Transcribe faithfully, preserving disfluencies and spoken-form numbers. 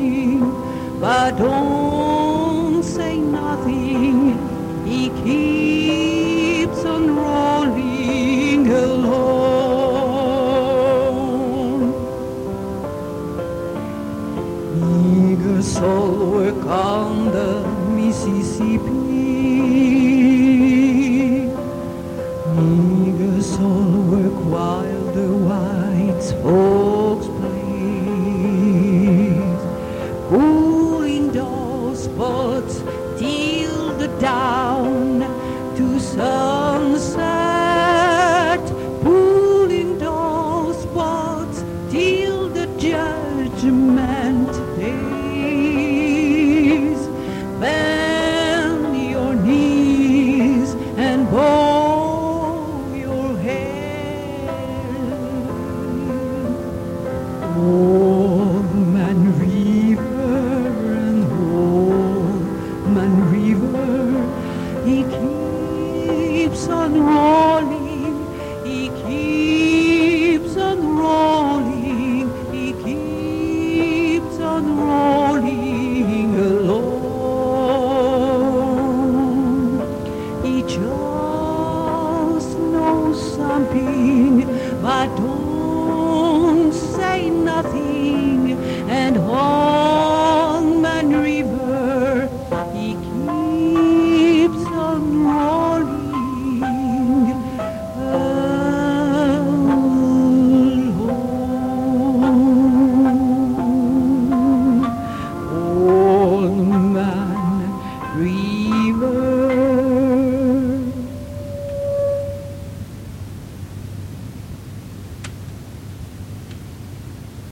rolling, but don't say nothing. He keeps on rolling alone. Ingersoll work on the Mississippi. Ingersoll work while the white folks play, pulling those boats till the dawn to sunset, pulling those boats till the judgment days. Bend your knees and bow your head. Old Man River and Old Man River, he keeps on rolling, he keeps on rolling, he keeps on rolling.